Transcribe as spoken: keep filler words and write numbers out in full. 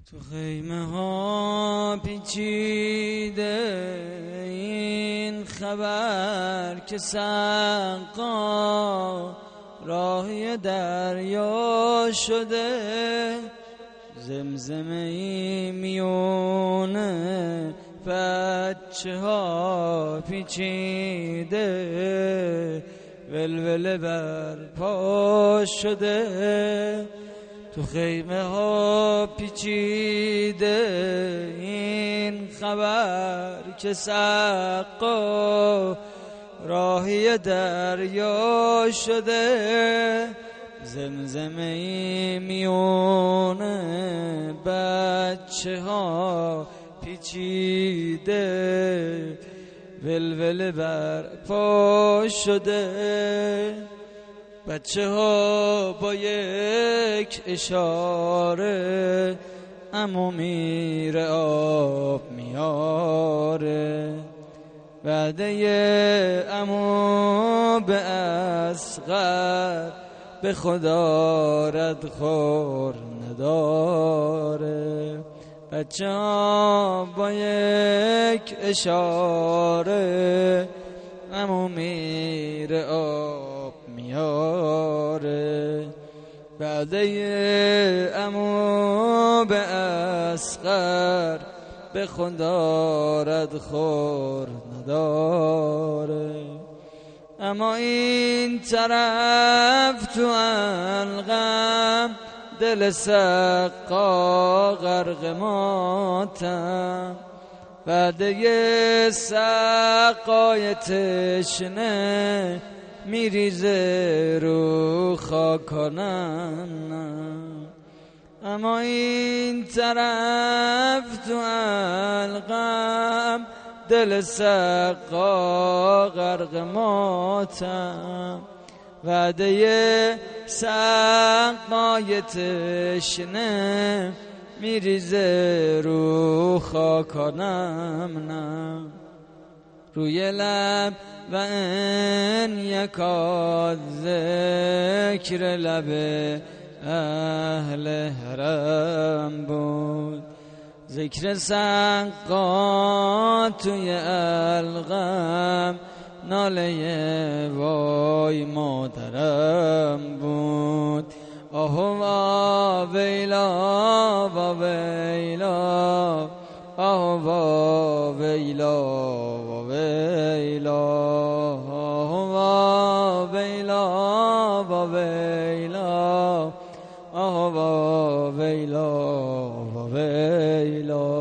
تو خیمه ها پیچیده این خبر که سقا راهی دریا شده، زمزمه ای میونه بچه ها پیچیده، ولوله بر پا شده. تو خیمه ها پیچیده این خبر که سقا راهی دریا شده، زمزمه ای میونه بچه ها پیچیده، ولوله بر پا شده. بچه ها با یک اشاره عمو میره آب میاره، وعده عمو به اصغر به خدا رد خور نداره. بچه ها با یک اشاره عمو میره آب میاره، بعده عمو به اصغر به خدا رد خور نداره. اما این طرف تو الغم دل سقا غرق ماتم، بعده سقای تشنه میریزه رو خاکانم. اما این طرف تو الغم دل سقا غرق ماتم، وعده سقای تشنه میریزه رو خاکانم. نه روی لب و ان یکاد ذکر لب اهل حرم بود، ذکر سقا توی الغم ناله وای مادرم بود. آه وا ویلا وا ویلا، آه وا ویلا وا ویلا، آه وا ویلا وا ویلا، آه وا ویلا وا ویلا.